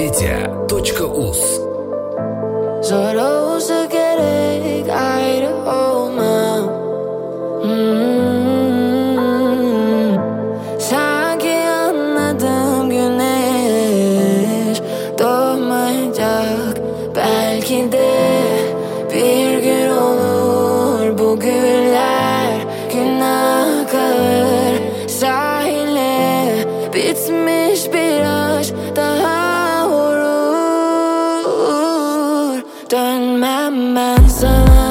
bestmedia.uz. Zor olsa gerek ayrı olmam. Sanki anladım, güneş doğmayacak. Belki de bir gün olur, bu güller günah kalır. Sahile bitmiş bir aşk daha vurur. Dönmem ben sana,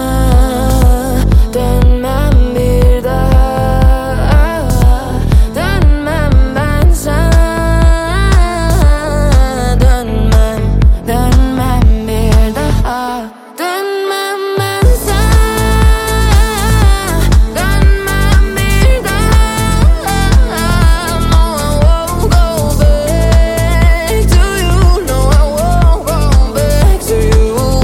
dönmem bir daha. Dönmem ben sana, dönmem, dönmem bir daha. Dönmem ben sana, dönmem bir daha. No, I won't go back to you. No, I won't go back to you.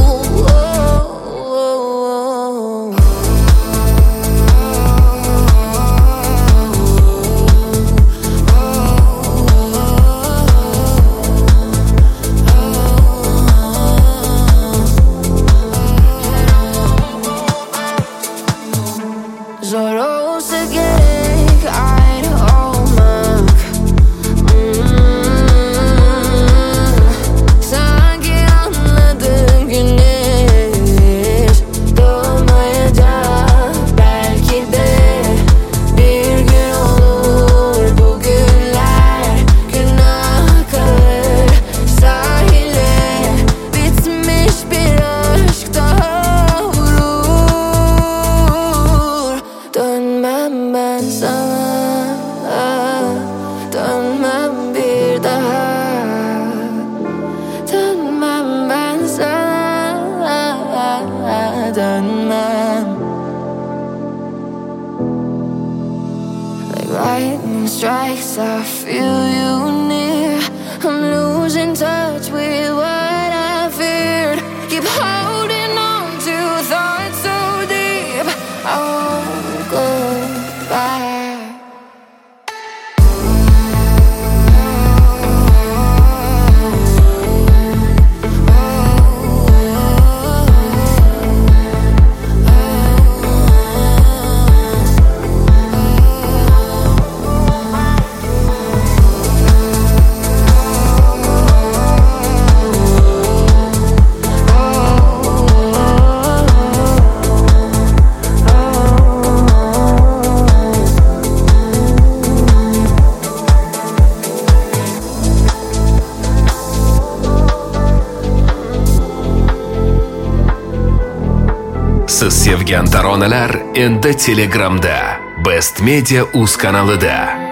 Zor olsa gerek ayrı olmak. Sanki anladım, güneş doğmayacak. Belki de bir gün olur, bu güller günah kalır. Sahile bitmiş bir aşk daha vurur. Dönmem ben sana, dönmem bir daha. Dönmem ben sana, dönmem. Like lightning strikes, I feel you near. I'm losing touch with what I feared. Keep holding on to thoughts so deep, I won't go back. Siz sevgan taronalar endi Telegramda, bestmedia.uz kanalida.